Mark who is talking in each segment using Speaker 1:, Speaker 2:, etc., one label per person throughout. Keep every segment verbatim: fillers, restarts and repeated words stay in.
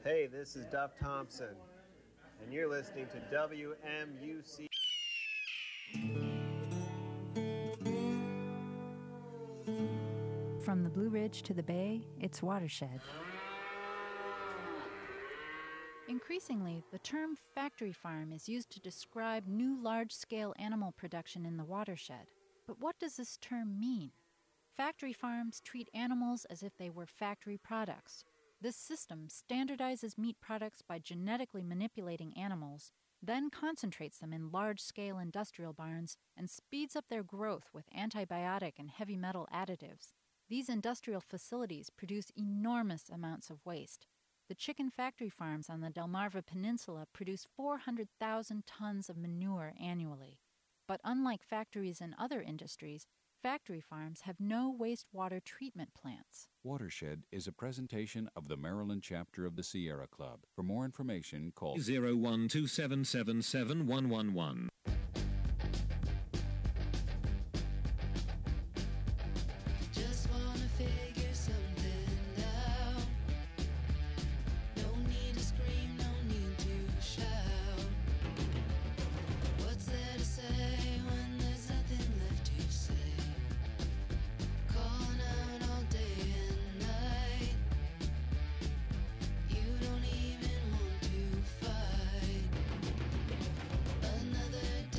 Speaker 1: Hey, this is Duff Thompson, and you're listening to W M U C.
Speaker 2: From the Blue Ridge to the Bay, it's Watershed. Increasingly, the term factory farm is used to describe new large-scale animal production in the watershed. But what does this term mean? Factory farms treat animals as if they were factory products. This system standardizes meat products by genetically manipulating animals, then concentrates them in large-scale industrial barns and speeds up their growth with antibiotic and heavy metal additives. These industrial facilities produce enormous amounts of waste. The chicken factory farms on the Delmarva Peninsula produce four hundred thousand tons of manure annually. But unlike factories in other industries, factory farms have no wastewater treatment plants.
Speaker 3: Watershed is a presentation of the Maryland chapter of the Sierra Club. For more information, call
Speaker 4: zero one two seven seven seven one one one.
Speaker 5: Just wanna figure something out. No need to scream, no need to shout. What's there to say when there's nothing left to say? Calling out all day and night. You don't even want to fight. Another day.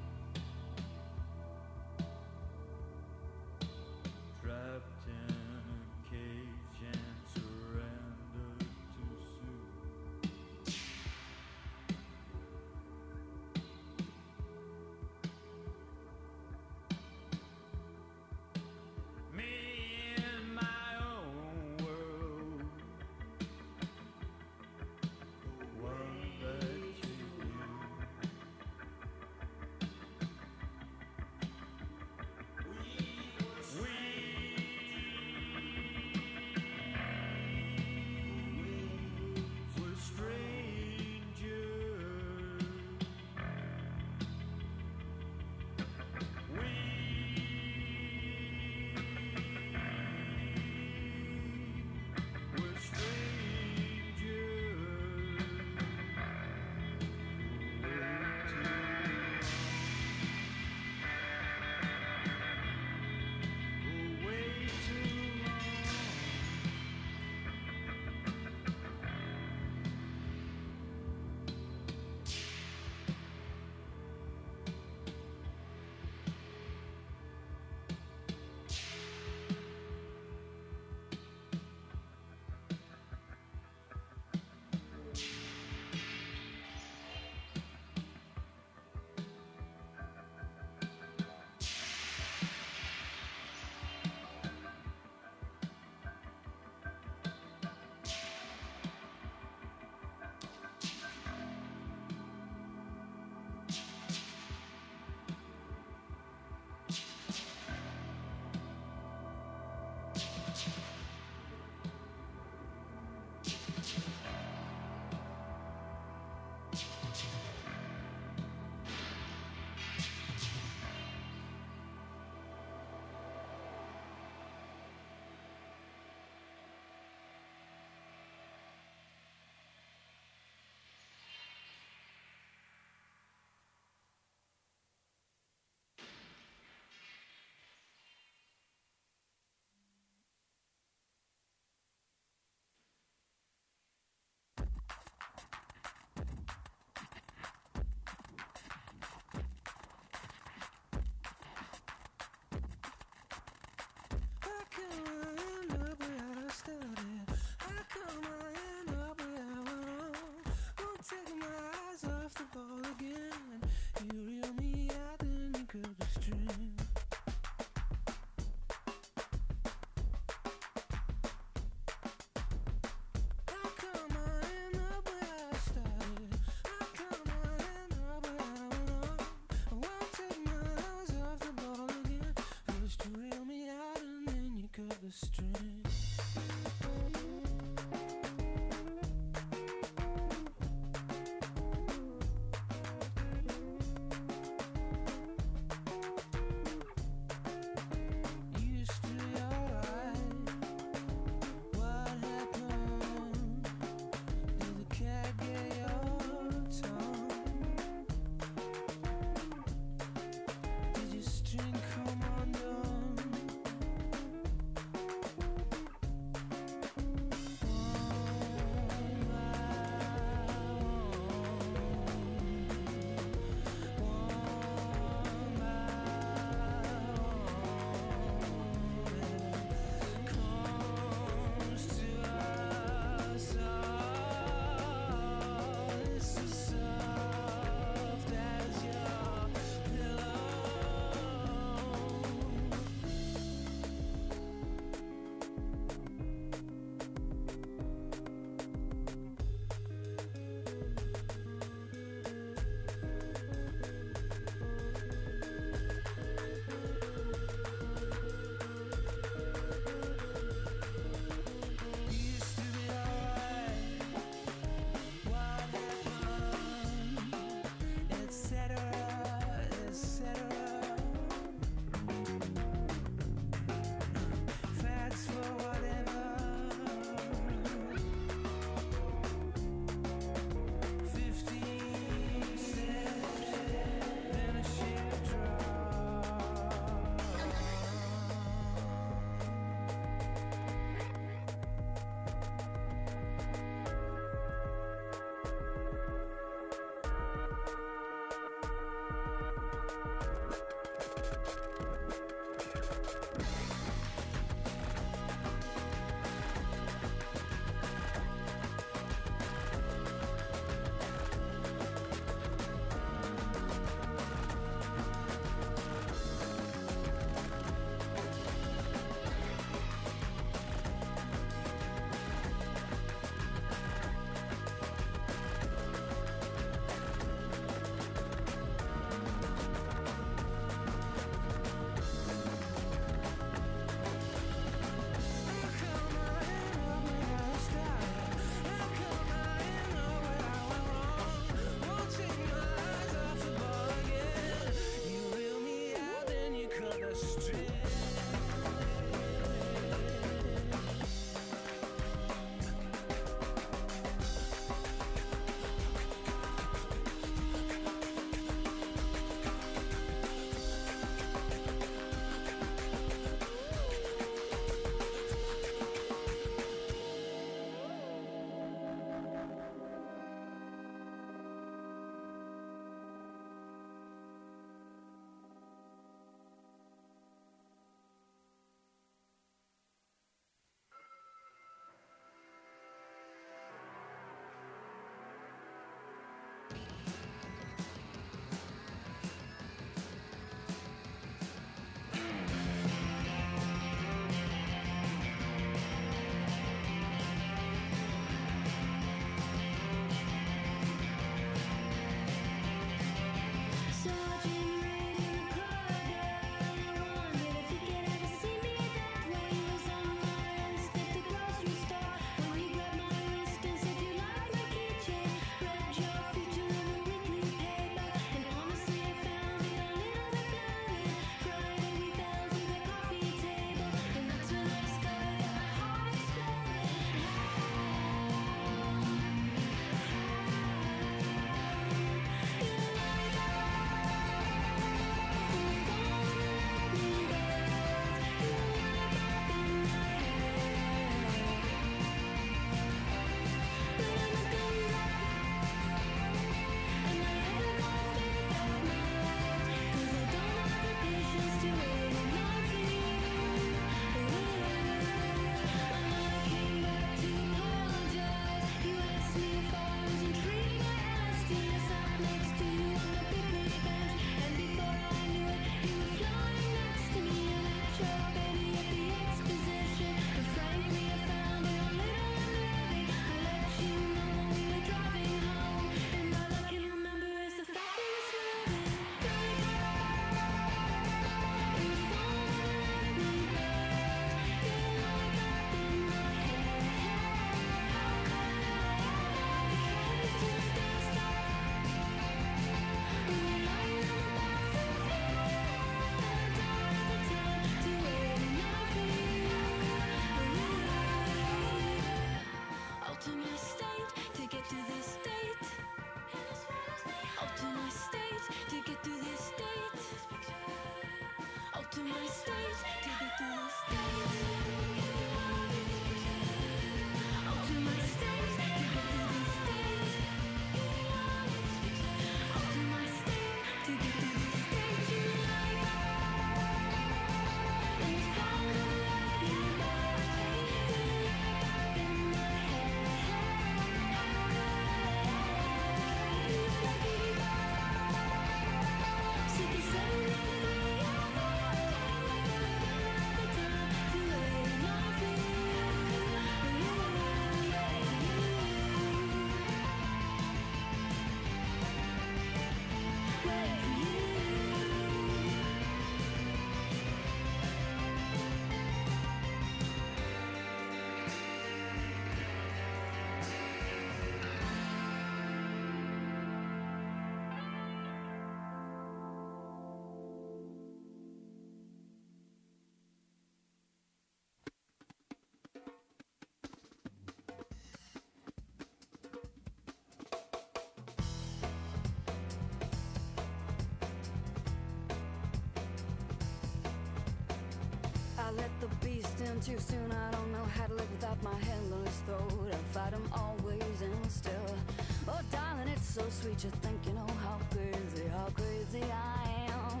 Speaker 6: beast in too soon. I don't know how to live without my hand on his throat. I fight him always and still. Oh, darling, it's so sweet. You think you know how crazy, how crazy I am.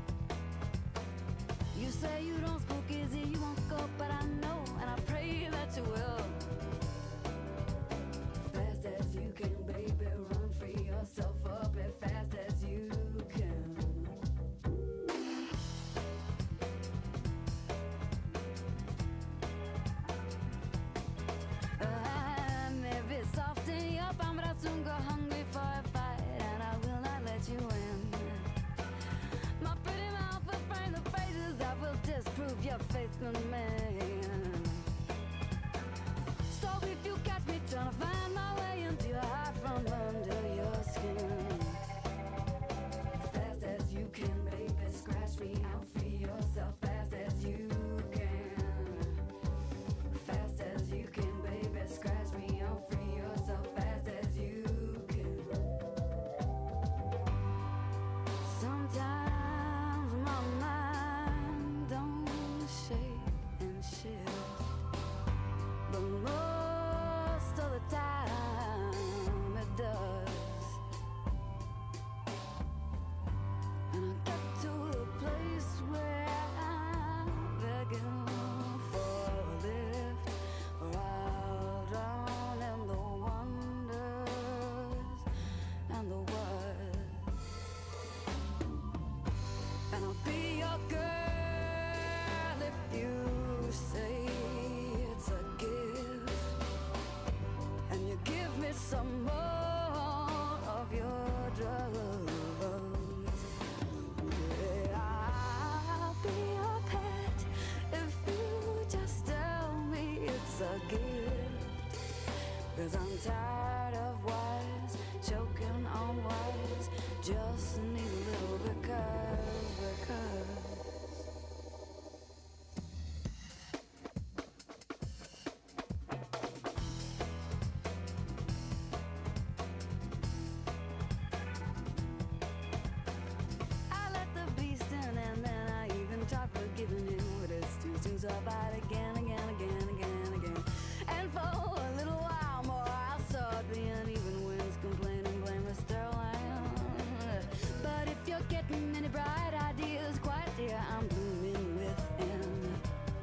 Speaker 6: You say you don't smoke easy, you won't go, but I know, and I pray that you will. Fast as you can, baby, run free yourself up as fast as you can. I may be soft in your palm, but I'll soon go hungry for a fight, and I will not let you in. My pretty mouth will frame the phrases that will disprove your faith in me. So if you catch me trying to find my way into your heart from under your skin, fast as you can, baby, scratch me out, free yourself fast as you can. Fast as you can, baby, scratch me out, free yourself fast as you can. Sometimes my mind don't shake and shift, but most of the time it does. And I get to the place where I'm begging for a lift, or I'll drown in the wonders and the words. And I'll be your girl if you say it's a gift, and you give me some more of your drugs. Yeah, I'll be your pet if you just tell me it's a gift. 'Cause I'm tired of wise, choking on wise, just need a little because, because. I let the beast in, and then I even tried forgiving him, but it's too soon, so I fight again, again, again, again, again. And for a little while more, I saw the uneven winds complaining, blame Mister Lamb. But if you're getting any bright ideas, quite dear, I'm blooming within.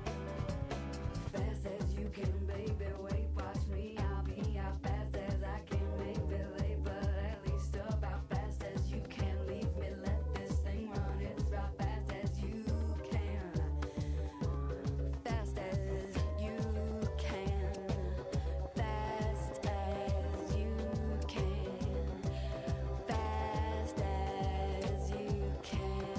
Speaker 6: Fast as you can, baby, wait, watch me. I'll be as fast as I can, maybe late, but at least about fast as you can. Leave me, let this thing run. It's about fast as you can. Fast as you can. Fast as you can. Fast as you can.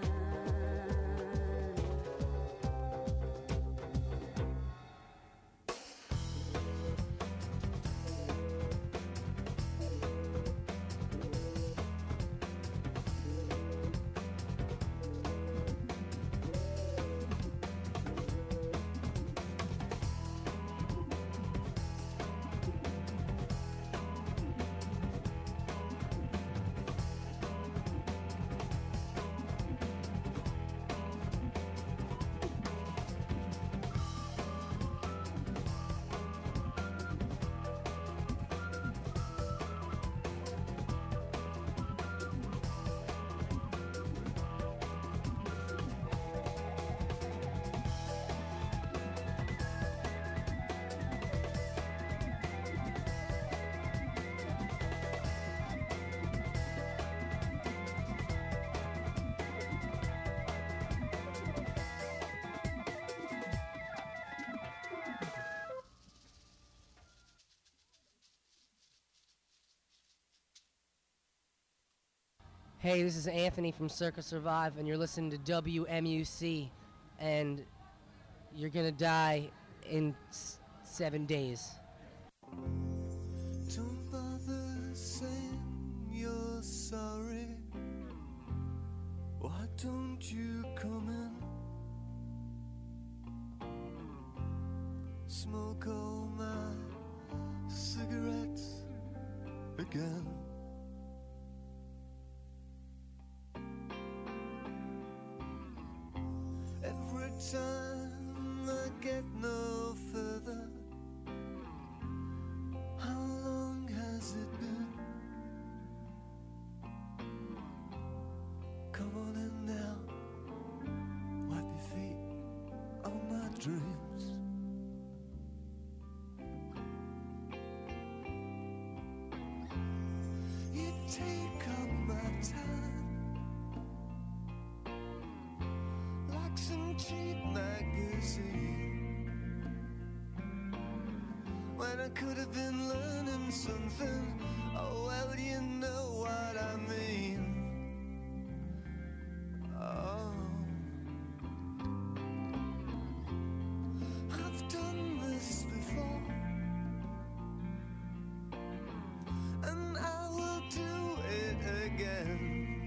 Speaker 7: Hey, this is Anthony from Circa Survive, and you're listening to W M U C, and you're gonna die in s- seven days.
Speaker 8: Don't bother saying you're sorry. Why don't you come in? Smoke all my cigarettes again. Every time I cheap magazine when I could have been learning something. Oh, well, you know what I mean. Oh, I've done this before, and I will do it again.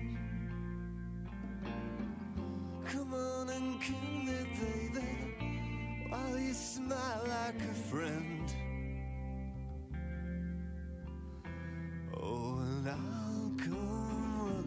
Speaker 8: Come on and kill me, baby, while you smile like a friend. Oh, and I'll come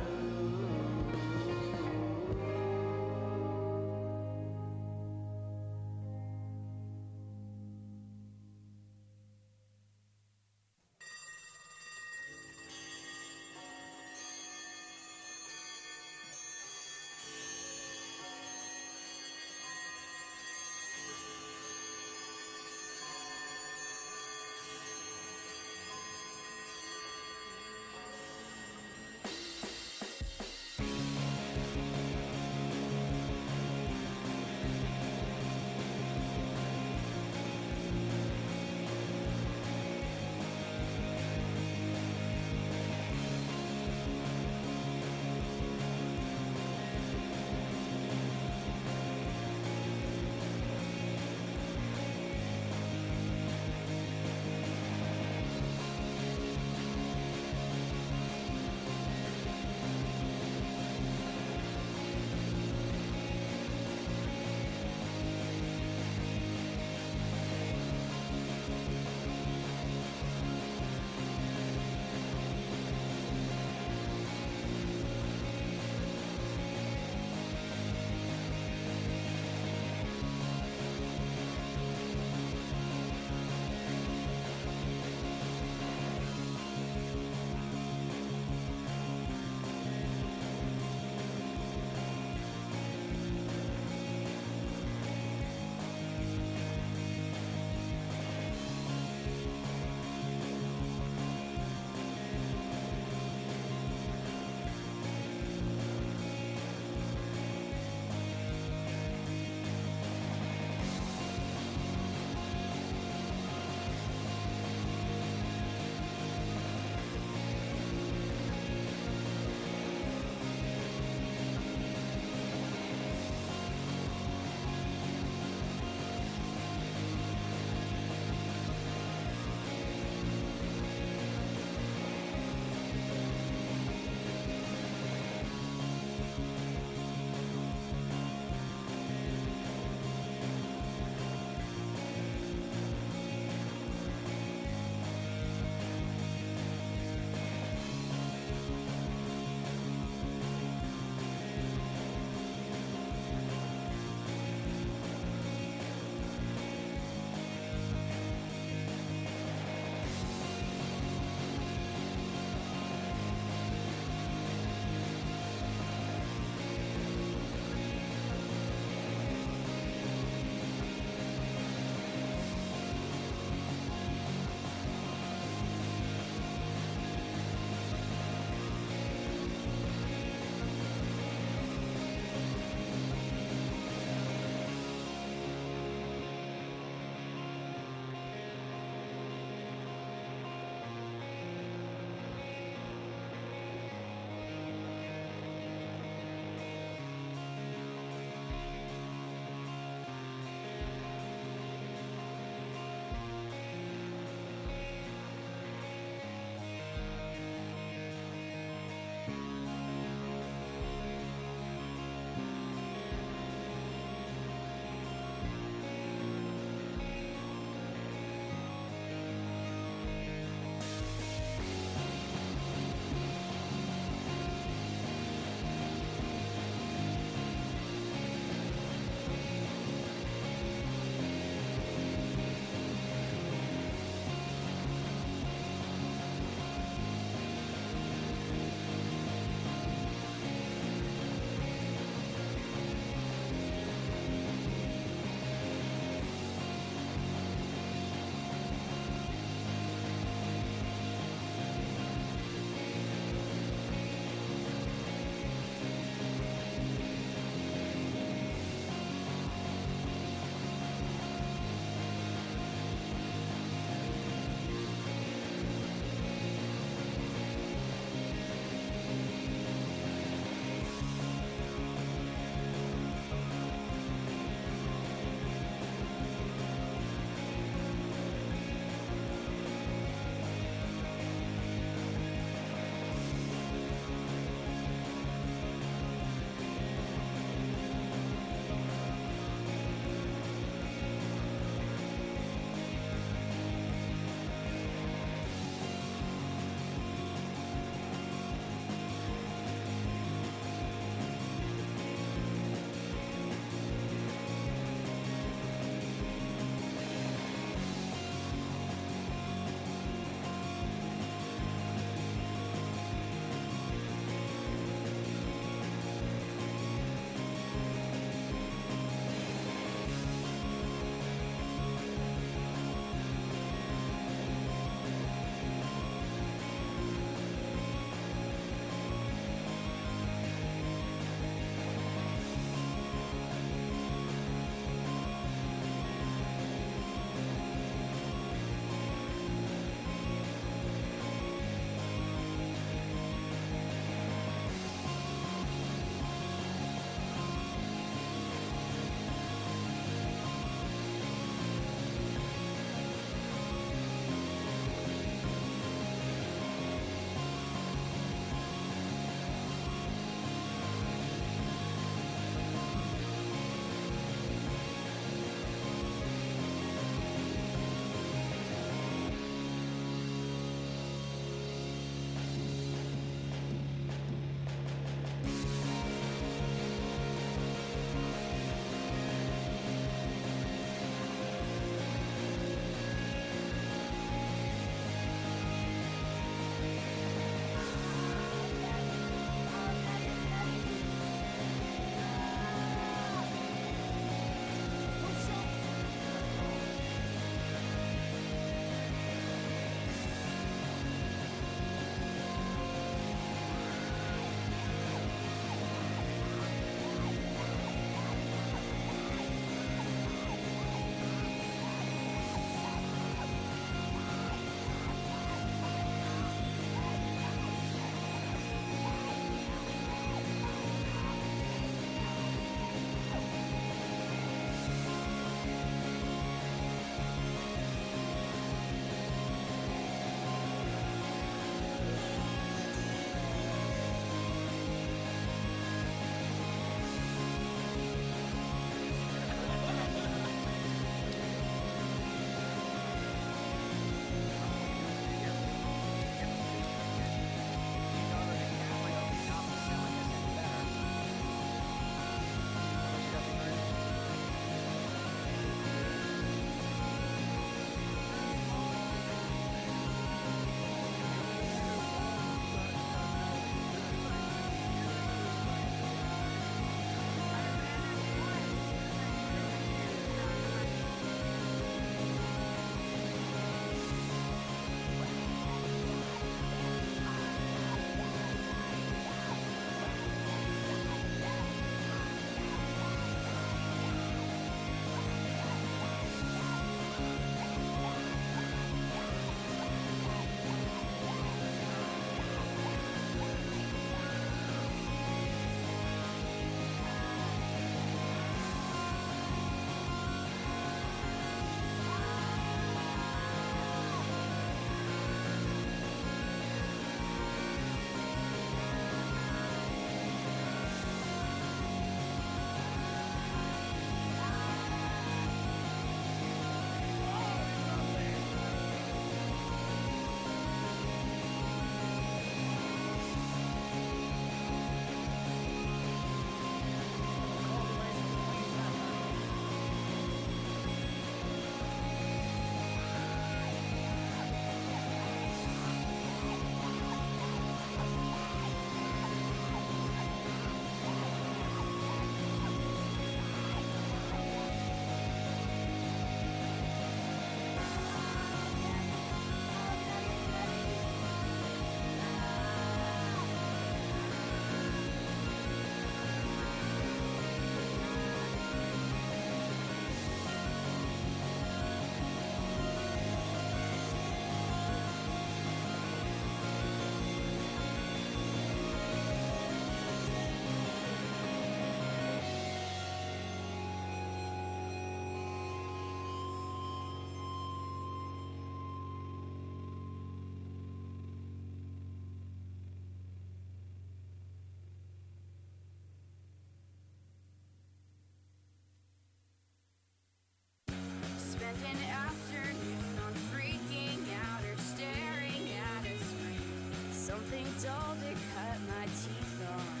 Speaker 6: something dull to cut my teeth on.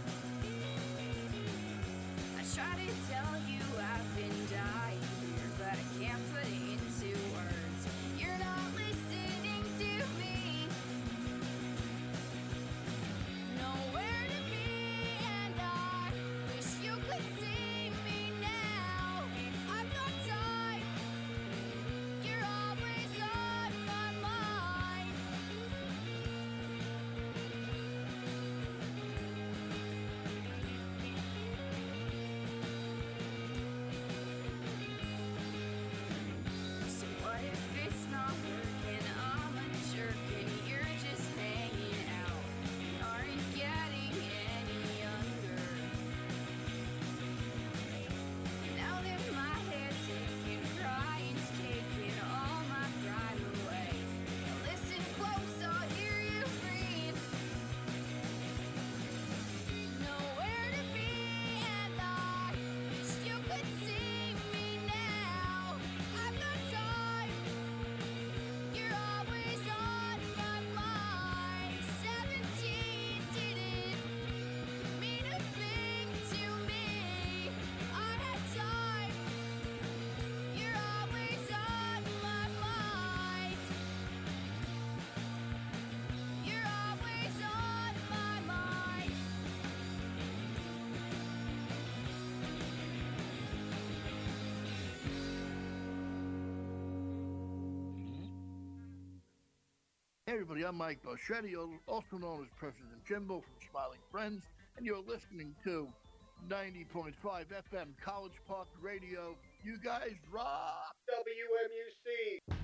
Speaker 6: I try to tell you I've been dying here, but I can't put it into words. You're not listening to me. Nowhere to be, and I wish you could see me now. I've got time. You're always on my mind. So what if it's not working? I'm a jerk and you're just hanging out. You aren't getting any younger. Now that my head's aching, crying's taking all my pride away. Listen close, I'll hear you breathe. Nowhere to be, and I wish you could see me now. I've got time. You're always on my mind. Seventeen didn't mean a thing to me. I had time. You're always on my mind. You're always on my mind.
Speaker 9: Hey everybody, I'm Mike Boschetti, also known as President Jimbo from Smiling Friends, and you're listening to ninety point five F M College Park Radio. You guys rock!
Speaker 1: W M U C.